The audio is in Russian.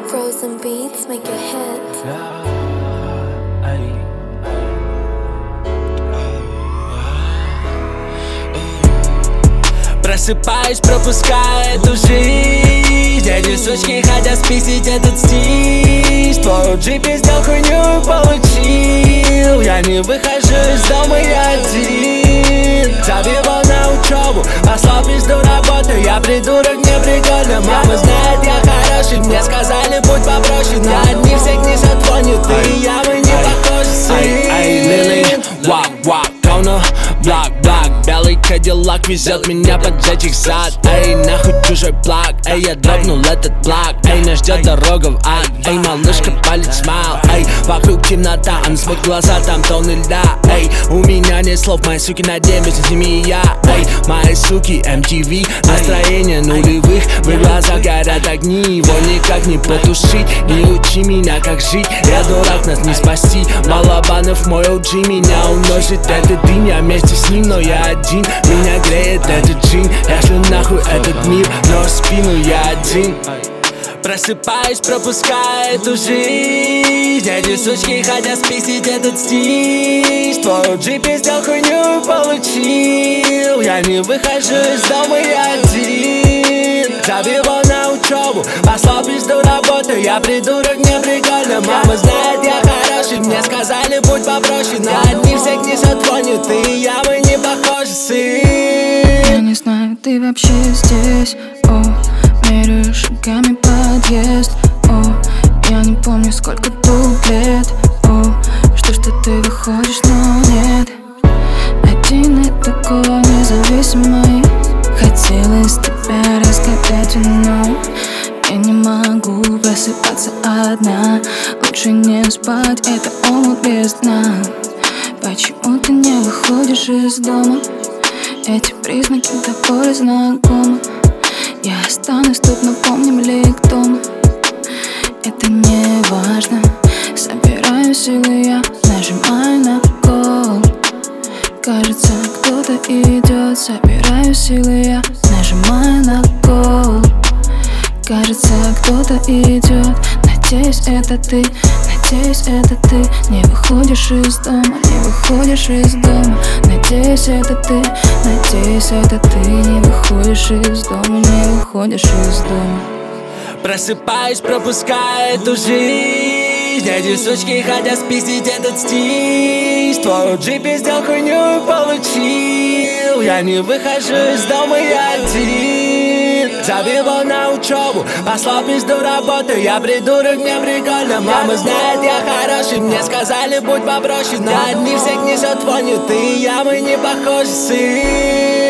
Frozen beats make it hit. Просыпаюсь, пропуская эту жизнь. Эти сучки хотят списать этот стиль. Твой джипе сделал хуйню и получил. Я не выхожу из дома, я один. Забивал на учебу, послал пизду работы. Я придурок, мне прикольно. Мама знает, я хороший. Мне сказали, будь попроще. На одних всех не затронет. Ты и я, мы не похожи. Лили, вак, гауна, блак. Белый кадиллак везет меня поджечь их зад. Эй, нахуй чужой плак. Эй, я дропнул этот плак. Эй, нас ждет дорога в ад. Эй, малышка палит смайл. Эй, вокруг темнота, она смотрит глаза, там тонны льда. Эй, у меня нет слов, мои суки на день, между ними и я. Эй, мои суки, MTV, настроение нулевых. В их глазах горят огни, его никак не потушить. Не учи меня, как жить, я дурак, нас не спасти. Балабанов мой OG, меня уносит этот дым. Я вместе с ним, но я один. Меня греет этот джин. Я шлю нахуй этот мир, но в спину я один. Просыпаюсь, пропуская эту жизнь. Эти сучки хотят списать этот стиль. Твой джипе сделал хуйню и получил. Я не выхожу из дома, я один. Забивал на учебу, послал пизду работы. Я придурок, мне прикольно. Мама знает, я хороший. Мне сказали, будь попроще. На одних всех не затронет. Ты и я, мы не похожи, сын. Я не знаю, ты вообще здесь. О, меряю шагами подъезд. О, я не помню, сколько тут лет. О, что ты выходишь, но нет. Один и такой независимый. Хотелось тебя разгадать, но я не могу просыпаться одна. Лучше не спать, это омут без дна. Почему ты не выходишь из дома? Эти признаки до боли знакомы. Я останусь тут, но помним ли кто мы? Это не важно. Собираю силы, я нажимаю на кол. Кажется, кто-то идет. Собираю силы, я нажимаю на кол. Кажется, кто-то идет. Надеюсь, это ты, надеюсь, это ты. Не выходишь из дома, не выходишь из дома. Надеюсь, это ты, надеюсь, это ты. Не выходишь из дома, не выходишь из дома. Просыпаюсь, пропуская эту жизнь. Эти сучки хотят списать этот стиль. Твой джипе сделал хуйню и получил. Я не выхожу из дома, я один. Забивал на учебу, послал пизду работы. Я придурок, мне прикольно. Мама знает, я хороший. Мне сказали, будь попроще. На одних всех не затронет. Ты и я, мы не похожи, сын.